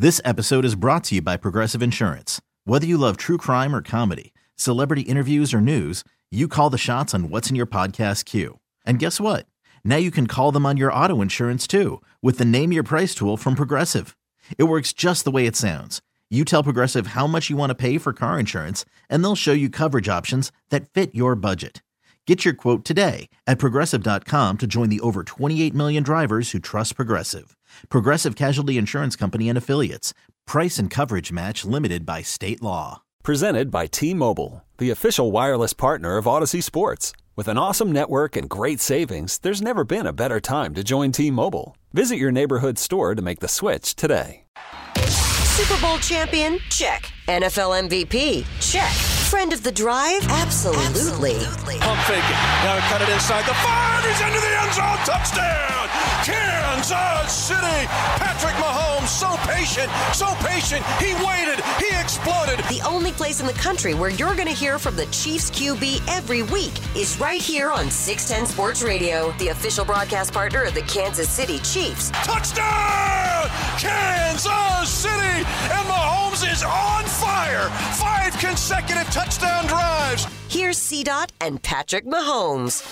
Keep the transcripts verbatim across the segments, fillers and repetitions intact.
This episode is brought to you by Progressive Insurance. Whether you love true crime or comedy, celebrity interviews or news, you call the shots on what's in your podcast queue. And guess what? Now you can call them on your auto insurance too with the Name Your Price tool from Progressive. It works just the way it sounds. You tell Progressive how much you want to pay for car insurance, and they'll show you coverage options that fit your budget. Get your quote today at Progressive dot com to join the over twenty-eight million drivers who trust Progressive. Progressive Casualty Insurance Company and Affiliates. Price and coverage match limited by state law. Presented by T-Mobile, the official wireless partner of Odyssey Sports. With an awesome network and great savings, there's never been a better time to join T-Mobile. Visit your neighborhood store to make the switch today. Super Bowl champion? Check. N F L M V P? Check. Friend of the drive? Absolutely. Absolutely. Pump faking. Now cut it inside the five. He's into the end zone. Touchdown! Kansas City! Patrick Mahomes, so patient, so patient. He waited. He exploded. The only place in the country where you're going to hear from the Chiefs Q B every week is right here on six ten Sports Radio, the official broadcast partner of the Kansas City Chiefs. Touchdown! Kansas City! And Mahomes is on fire. Five consecutive touchdown drives. Here's C-Dot and Patrick Mahomes.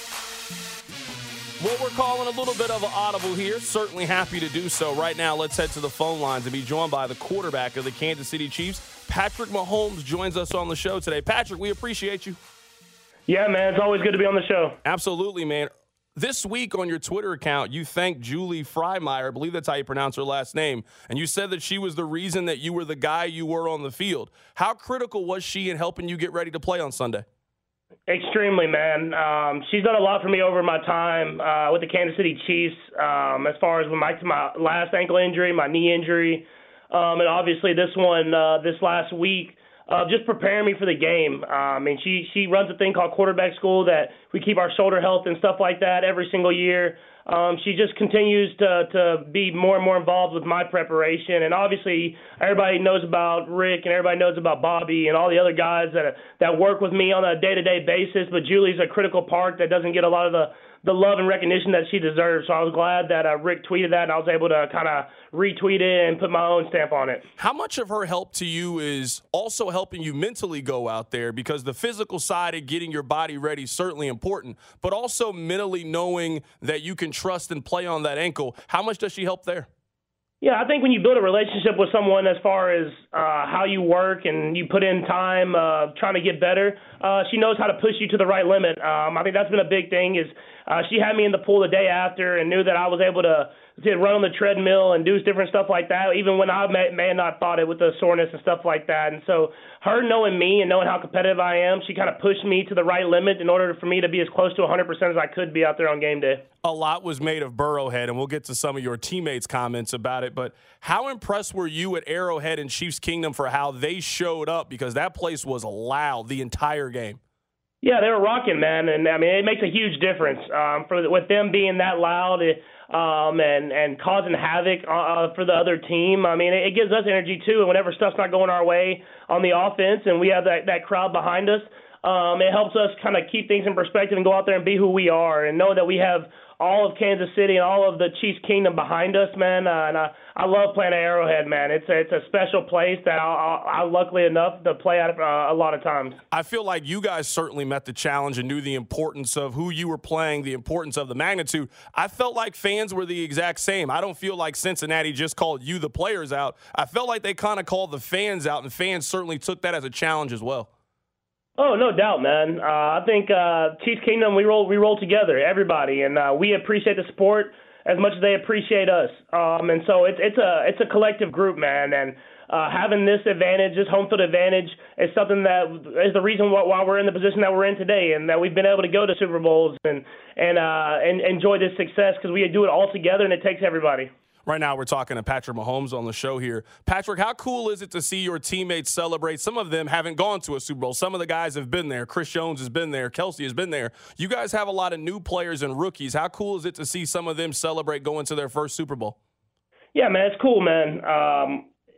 Well, we're calling a little bit of an audible here. Certainly happy to do so. Right now, let's head to the phone lines and be joined by the quarterback of the Kansas City Chiefs. Patrick Mahomes joins us on the show today. Patrick, we appreciate you. Yeah, man. It's always good to be on the show. Absolutely, man. This week on your Twitter account, you thanked Julie Freimeyer, I believe that's how you pronounce her last name, and you said that she was the reason that you were the guy you were on the field. How critical was she in helping you get ready to play on Sunday? Extremely, man. Um, she's done a lot for me over my time uh, with the Kansas City Chiefs, um, as far as with my, my last ankle injury, my knee injury, um, and obviously this one uh, this last week. Uh, just preparing me for the game. Uh, I mean, she she runs a thing called quarterback school that we keep our shoulder health and stuff like that every single year. Um, she just continues to to be more and more involved with my preparation. And obviously, everybody knows about Rick and everybody knows about Bobby and all the other guys that that work with me on a day-to-day basis. But Julie's a critical part that doesn't get a lot of the the love and recognition that she deserves. So I was glad that uh, Rick tweeted that, and I was able to kind of retweet it and put my own stamp on it. How much of her help to you is also helping you mentally go out there? Because the physical side of getting your body ready is certainly important, but also mentally knowing that you can trust and play on that ankle. How much does she help there? Yeah, I think when you build a relationship with someone as far as uh, how you work and you put in time uh, trying to get better, uh, she knows how to push you to the right limit. Um, I think that's been a big thing is uh, she had me in the pool the day after and knew that I was able to, to run on the treadmill and do different stuff like that, even when I may, may have not thought it with the soreness and stuff like that. And so her knowing me and knowing how competitive I am, she kind of pushed me to the right limit in order for me to be as close to one hundred percent as I could be out there on game day. A lot was made of Burrowhead, and we'll get to some of your teammates' comments about it, but how impressed were you at Arrowhead and Chiefs Kingdom for how they showed up? Because that place was loud the entire game. Yeah, they were rocking, man, and I mean it makes a huge difference um, for with them being that loud um, and and causing havoc uh, for the other team. I mean, it, it gives us energy too, and whenever stuff's not going our way on the offense, and we have that that crowd behind us, um, it helps us kind of keep things in perspective and go out there and be who we are, and know that we have all of Kansas City and all of the Chiefs Kingdom behind us, man. Uh, and I, I love playing at Arrowhead, man. It's a, it's a special place that I, I, I luckily enough to play at uh, a lot of times. I feel like you guys certainly met the challenge and knew the importance of who you were playing, the importance of the magnitude. I felt like fans were the exact same. I don't feel like Cincinnati just called you the players out. I felt like they kind of called the fans out, and fans certainly took that as a challenge as well. Oh, no doubt, man. Uh, I think uh, Chiefs Kingdom, we roll we roll together, everybody, and uh, we appreciate the support as much as they appreciate us. Um, and so it's it's a it's a collective group, man. And uh, having this advantage, this home field advantage, is something that is the reason why, why we're in the position that we're in today, and that we've been able to go to Super Bowls and and uh, and enjoy this success because we do it all together, and it takes everybody. Right now, we're talking to Patrick Mahomes on the show here. Patrick, how cool is it to see your teammates celebrate? Some of them haven't gone to a Super Bowl. Some of the guys have been there. Chris Jones has been there. Kelsey has been there. You guys have a lot of new players and rookies. How cool is it to see some of them celebrate going to their first Super Bowl? Yeah, man, it's cool, man. Um,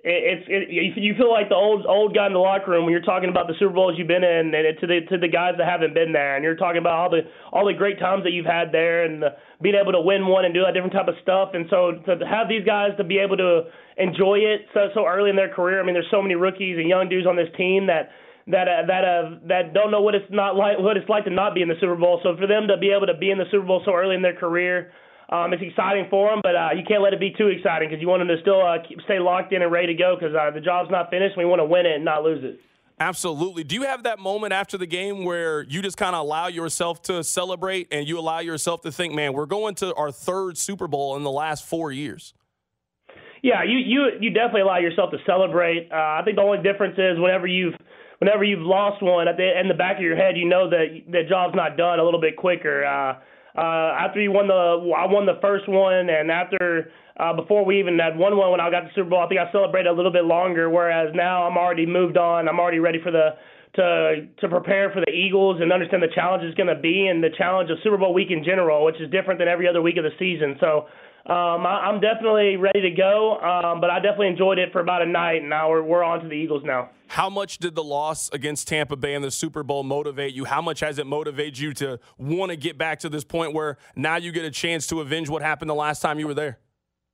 it's it, you feel like the old old guy in the locker room when you're talking about the Super Bowls you've been in, and it, to the to the guys that haven't been there, and you're talking about all the all the great times that you've had there, and the, being able to win one and do that different type of stuff. And so to have these guys to be able to enjoy it so so early in their career. I mean, there's so many rookies and young dudes on this team that that uh, that uh, that don't know what it's not like what it's like to not be in the Super Bowl. So for them to be able to be in the Super Bowl so early in their career. Um, it's exciting for them, but uh, you can't let it be too exciting because you want them to still uh, keep, stay locked in and ready to go because uh, the job's not finished. We want to win it and not lose it. Absolutely. Do you have that moment after the game where you just kind of allow yourself to celebrate and you allow yourself to think, man, we're going to our third Super Bowl in the last four years? Yeah, you you you definitely allow yourself to celebrate. Uh, I think the only difference is whenever you've whenever you've lost one, at the in the back of your head, you know that the job's not done a little bit quicker. Uh, Uh, after you won the, I won the first one, and after, uh, before we even had won one when I got the Super Bowl, I think I celebrated a little bit longer. Whereas now I'm already moved on. I'm already ready for the, to to prepare for the Eagles and understand the challenge is going to be and the challenge of Super Bowl week in general, which is different than every other week of the season. So um, I, I'm definitely ready to go, um, but I definitely enjoyed it for about a night, and now we're we're on to the Eagles now. How much did the loss against Tampa Bay in the Super Bowl motivate you? How much has it motivated you to want to get back to this point where now you get a chance to avenge what happened the last time you were there?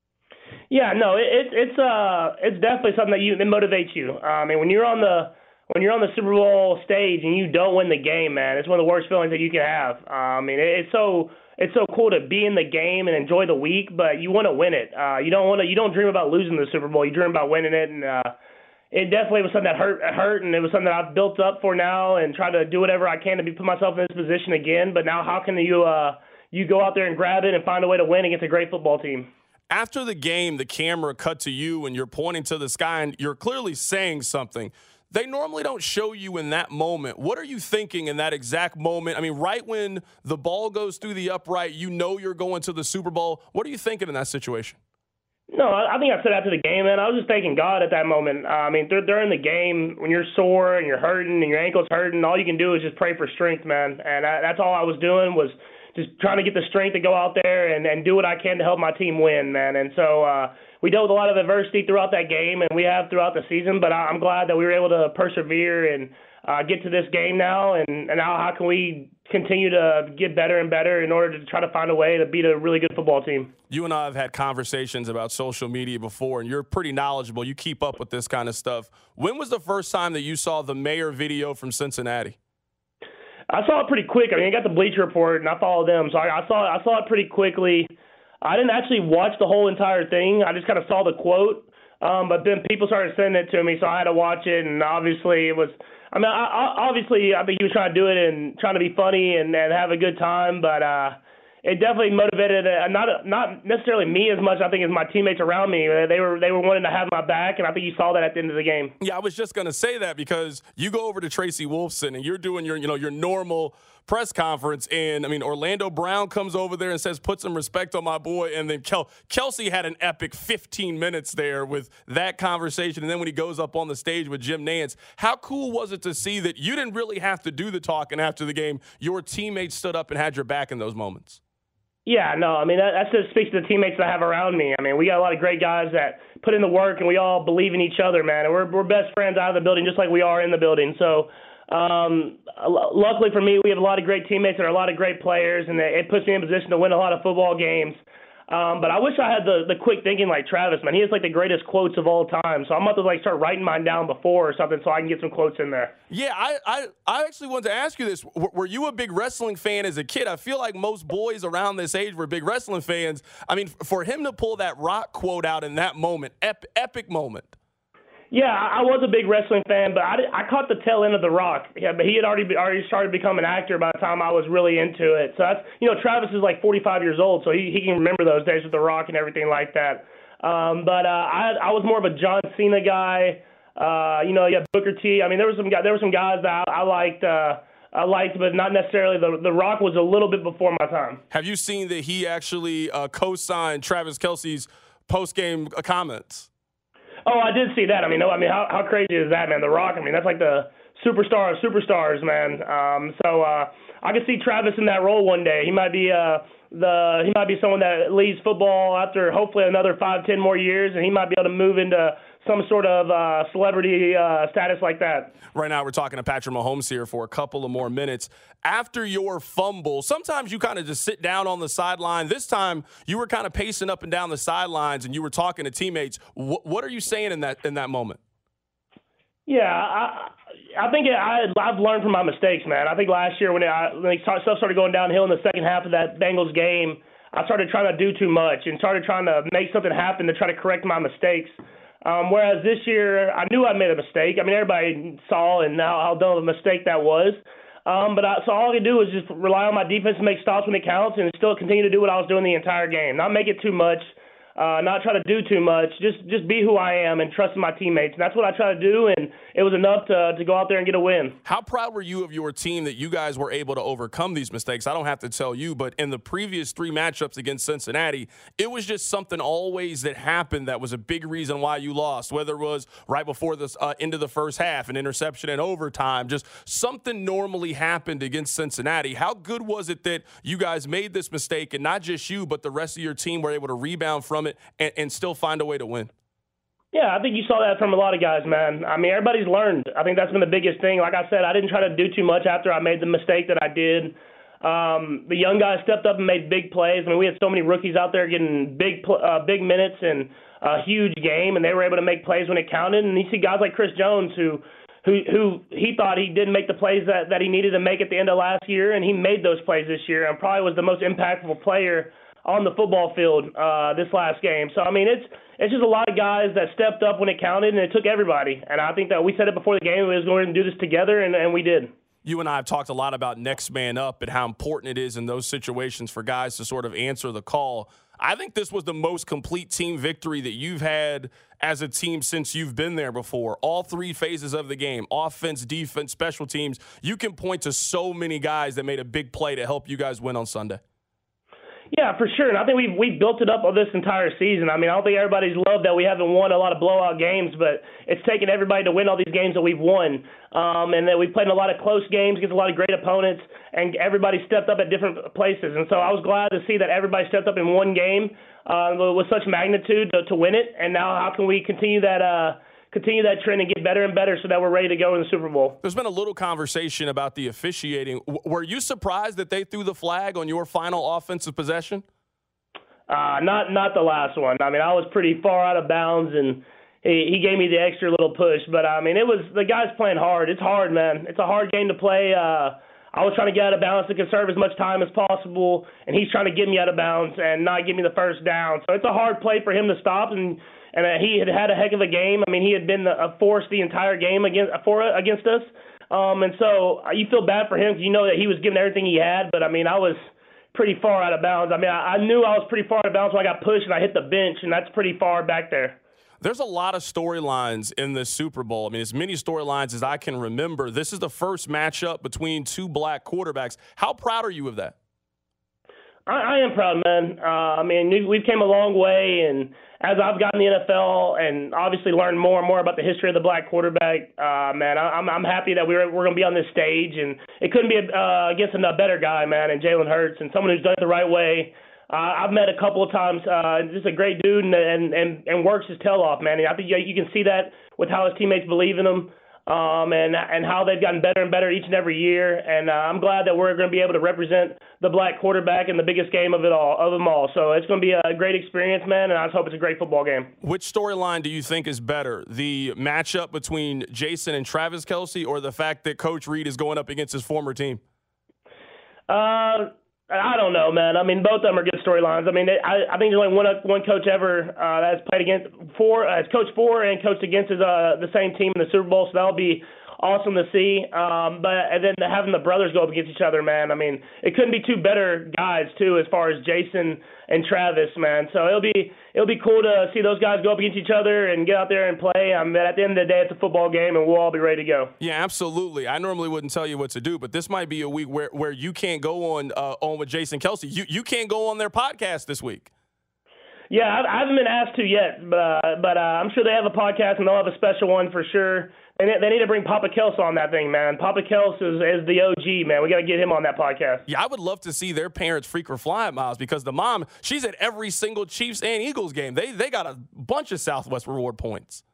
Yeah, no, it, it, it's uh, it's definitely something that you that motivates you. Uh, I mean, when you're on the when you're on the Super Bowl stage and you don't win the game, man, it's one of the worst feelings that you can have. Uh, I mean, it, it's so it's so cool to be in the game and enjoy the week, but you want to win it. Uh, you don't want to you don't dream about losing the Super Bowl. You dream about winning it, and uh, it definitely was something that hurt, hurt, and it was something that I've built up for now and try to do whatever I can to be, put myself in this position again. But now how can you uh, you go out there and grab it and find a way to win against a great football team? After the game, the camera cut to you and you're pointing to the sky and you're clearly saying something. They normally don't show you in that moment. What are you thinking in that exact moment? I mean, right when the ball goes through the upright, you know you're going to the Super Bowl. What are you thinking in that situation? No, I think I said after the game, man. I was just thanking God at that moment. Uh, I mean, th- during the game, when you're sore and you're hurting and your ankle's hurting, all you can do is just pray for strength, man. And I, that's all I was doing was just trying to get the strength to go out there and, and do what I can to help my team win, man. And so uh, we dealt with a lot of adversity throughout that game, and we have throughout the season. But I, I'm glad that we were able to persevere and uh, get to this game now. And, and now how can we continue to get better and better in order to try to find a way to beat a really good football team? You and I have had conversations about social media before, and you're pretty knowledgeable. You keep up with this kind of stuff. When was the first time that you saw the mayor video from Cincinnati? I saw it pretty quick. I mean, I got the Bleacher Report, and I followed them, so I, I saw I saw it pretty quickly. I didn't actually watch the whole entire thing. I just kind of saw the quote, um, but then people started sending it to me, so I had to watch it, and obviously it was – I mean, I, I, obviously I think he was trying to do it and trying to be funny and, and have a good time, but uh, it definitely motivated uh, not not necessarily me as much, I think, as my teammates around me. They were they were wanting to have my back, and I think you saw that at the end of the game. Yeah, I was just going to say that because you go over to Tracy Wolfson and you're doing your you know your normal press conference, and I mean Orlando Brown comes over there and says, "Put some respect on my boy," and then Kel- Kelsey had an epic fifteen minutes there with that conversation, and then when he goes up on the stage with Jim Nantz, how cool was it to see that you didn't really have to do the talking after the game? Your teammates stood up and had your back in those moments. Yeah, no, I mean, that, that just speaks to the teammates that I have around me. I mean, we got a lot of great guys that put in the work, and we all believe in each other, man. And we're we're best friends out of the building just like we are in the building. So um, luckily for me, we have a lot of great teammates and a lot of great players, and it puts me in position to win a lot of football games. Um, but I wish I had the, the quick thinking like Travis, man. He has like the greatest quotes of all time. So I'm about to like start writing mine down before or something so I can get some quotes in there. Yeah, I, I, I actually wanted to ask you this. W- were you a big wrestling fan as a kid? I feel like most boys around this age were big wrestling fans. I mean, for him to pull that Rock quote out in that moment, ep- epic moment. Yeah, I was a big wrestling fan, but I, did, I caught the tail end of The Rock. Yeah, but he had already already started to become an actor by the time I was really into it. So that's, you know, Travis is like forty-five years old, so he, he can remember those days with The Rock and everything like that. Um, but uh, I I was more of a John Cena guy. Uh, you know, yeah, Booker T. I mean, there were some guys, there were some guys that I, I liked. Uh, I liked, but not necessarily. The The Rock was a little bit before my time. Have you seen that he actually uh, co-signed Travis Kelce's post-game comments? Oh, I did see that. I mean, no, I mean, how how crazy is that, man? The Rock. I mean, that's like the superstar of superstars, man. Um, so uh, I could see Travis in that role one day. He might be uh, the he might be someone that leads football after hopefully another five, ten more years, and he might be able to move into some sort of uh, celebrity uh, status like that. Right now, we're talking to Patrick Mahomes here for a couple of more minutes. After your fumble, sometimes you kind of just sit down on the sideline. This time, you were kind of pacing up and down the sidelines, and you were talking to teammates. What, what are you saying in that in that moment? Yeah, I, I think I, I've learned from my mistakes, man. I think last year when, I, when stuff started going downhill in the second half of that Bengals game, I started trying to do too much and started trying to make something happen to try to correct my mistakes. Um, whereas this year, I knew I made a mistake. I mean, everybody saw and how, how dumb of a mistake that was. Um, but I, so all I could do was just rely on my defense to make stops when it counts and still continue to do what I was doing the entire game. Not make it too much, uh, not try to do too much, just just be who I am and trust in my teammates. And that's what I try to do, and it was enough to, to go out there and get a win. How proud were you of your team that you guys were able to overcome these mistakes? I don't have to tell you, but in the previous three matchups against Cincinnati, it was just something always that happened that was a big reason why you lost, whether it was right before the uh, end of the first half, an interception in overtime, just something normally happened against Cincinnati. How good was it that you guys made this mistake, and not just you, but the rest of your team were able to rebound from it and, and still find a way to win? Yeah, I think you saw that from a lot of guys, man. I mean, everybody's learned. I think that's been the biggest thing. Like I said, I didn't try to do too much after I made the mistake that I did. Um, the young guys stepped up and made big plays. I mean, we had so many rookies out there getting big uh, big minutes and a huge game, and they were able to make plays when it counted. And you see guys like Chris Jones who who, who he thought he didn't make the plays that, that he needed to make at the end of last year, and he made those plays this year and probably was the most impactful player on the football field uh, this last game. So, I mean, it's it's just a lot of guys that stepped up when it counted, and it took everybody. And I think that we said it before the game, we was going to do this together, and, and we did. You and I have talked a lot about next man up and how important it is in those situations for guys to sort of answer the call. I think this was the most complete team victory that you've had as a team since you've been there before. All three phases of the game, offense, defense, special teams. You can point to so many guys that made a big play to help you guys win on Sunday. Yeah, for sure. And I think we've, we've built it up on this entire season. I mean, I don't think everybody's loved that we haven't won a lot of blowout games, but it's taken everybody to win all these games that we've won. Um, and that we've played in a lot of close games against a lot of great opponents, and everybody stepped up at different places. And so I was glad to see that everybody stepped up in one game uh, with such magnitude to, to win it. And now how can we continue that uh, continue that trend and get better and better so that we're ready to go in the Super Bowl? There's been a little conversation about the officiating. W- were you surprised that they threw the flag on your final offensive possession? Uh, not not the last one. I mean, I was pretty far out of bounds, and he, he gave me the extra little push. But, I mean, it was the guys playing hard. It's hard, man. It's a hard game to play. Uh, I was trying to get out of bounds to conserve as much time as possible, and he's trying to get me out of bounds and not give me the first down. So it's a hard play for him to stop, and And uh, he had had a heck of a game. I mean, he had been a force the entire game against for against us. Um, and so uh, you feel bad for him because you know that he was giving everything he had. But, I mean, I was pretty far out of bounds. I mean, I, I knew I was pretty far out of bounds when I got pushed and I hit the bench, and that's pretty far back there. There's a lot of storylines in this Super Bowl. I mean, as many storylines as I can remember. This is the first matchup between two black quarterbacks. How proud are you of that? I, I am proud, man. Uh, I mean, we've came a long way, and as I've gotten in the N F L and obviously learned more and more about the history of the black quarterback, uh, man, I, I'm I'm happy that we're we're going to be on this stage, and it couldn't be uh, against a better guy, man, and Jalen Hurts, and someone who's done it the right way. Uh, I've met a couple of times. Uh, just a great dude, and and and, and works his tail off, man. And I think you, you can see that with how his teammates believe in him. Um, and and how they've gotten better and better each and every year, and uh, I'm glad that we're going to be able to represent the black quarterback in the biggest game of it all, of them all. So it's going to be a great experience, man, and I just hope it's a great football game. Which storyline do you think is better, the matchup between Jason and Travis Kelce, or the fact that Coach Reid is going up against his former team? Uh. I don't know, man. I mean, both of them are good storylines. I mean, I, I think there's only one one coach ever uh, that has played against four, uh, has coached for and coached against his, uh, the same team in the Super Bowl. So that'll be awesome to see. Um, but and then having the brothers go up against each other, man. I mean, it couldn't be two better guys too, as far as Jason and Travis, man. So it'll be it'll be cool to see those guys go up against each other and get out there and play. I mean, at the end of the day, it's a football game, and we'll all be ready to go. Yeah, absolutely. I normally wouldn't tell you what to do, but this might be a week where, where you can't go on uh, on with Jason Kelce. You you can't go on their podcast this week. Yeah, I haven't been asked to yet, but uh, but uh, I'm sure they have a podcast, and they'll have a special one for sure. They they need to bring Papa Kelce on that thing, man. Papa Kelce is, is the O G, man. We got to get him on that podcast. Yeah, I would love to see their parents frequent fly at Miles, because the mom, she's at every single Chiefs and Eagles game. They they got a bunch of Southwest Reward points.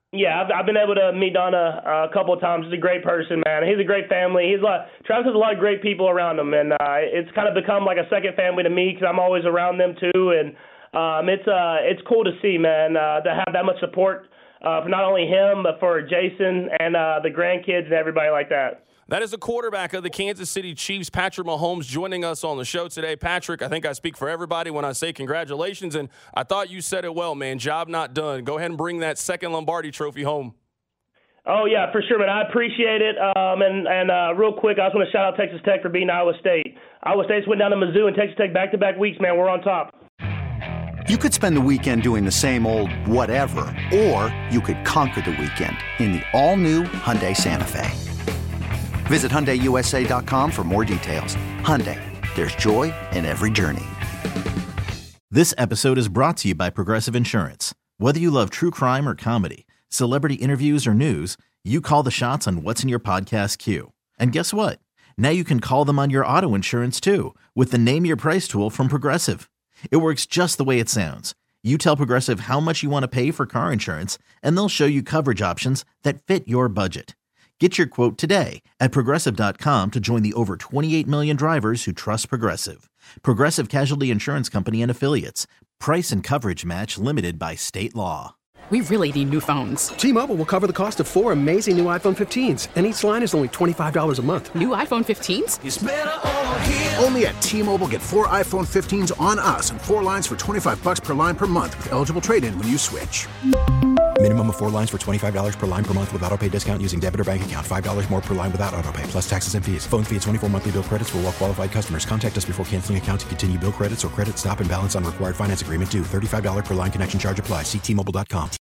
Yeah, I've, I've been able to meet Donna uh, a couple of times. He's a great person, man. He's a great family. He's a lot, Travis has a lot of great people around him, and uh, it's kind of become like a second family to me because I'm always around them too. And um, it's uh, it's cool to see, man, uh, to have that much support uh, for not only him but for Jason and uh, the grandkids and everybody like that. That is the quarterback of the Kansas City Chiefs, Patrick Mahomes, joining us on the show today. Patrick, I think I speak for everybody when I say congratulations, and I thought you said it well, man. Job not done. Go ahead and bring that second Lombardi trophy home. Oh, yeah, for sure, man. I appreciate it. Um, and and uh, real quick, I just want to shout out Texas Tech for beating Iowa State. Iowa State went down to Mizzou and Texas Tech back-to-back weeks, man. We're on top. You could spend the weekend doing the same old whatever, or you could conquer the weekend in the all-new Hyundai Santa Fe. Visit Hyundai U S A dot com for more details. Hyundai, there's joy in every journey. This episode is brought to you by Progressive Insurance. Whether you love true crime or comedy, celebrity interviews or news, you call the shots on what's in your podcast queue. And guess what? Now you can call them on your auto insurance too with the Name Your Price tool from Progressive. It works just the way it sounds. You tell Progressive how much you want to pay for car insurance, and they'll show you coverage options that fit your budget. Get your quote today at Progressive dot com to join the over twenty-eight million drivers who trust Progressive. Progressive Casualty Insurance Company and Affiliates. Price and coverage match limited by state law. We really need new phones. T-Mobile will cover the cost of four amazing new iPhone fifteens, and each line is only twenty-five dollars a month. New iPhone fifteens? It's better over here. Only at T-Mobile, get four iPhone fifteens on us and four lines for twenty-five dollars per line per month with eligible trade-in when you switch. Minimum of four lines for twenty-five dollars per line per month with autopay discount using debit or bank account. five dollars more per line without autopay, plus taxes and fees. Phone fee at twenty-four monthly bill credits for well-qualified customers. Contact us before canceling account to continue bill credits or credit stop and balance on required finance agreement due. thirty-five dollars per line connection charge applies. See T Mobile dot com.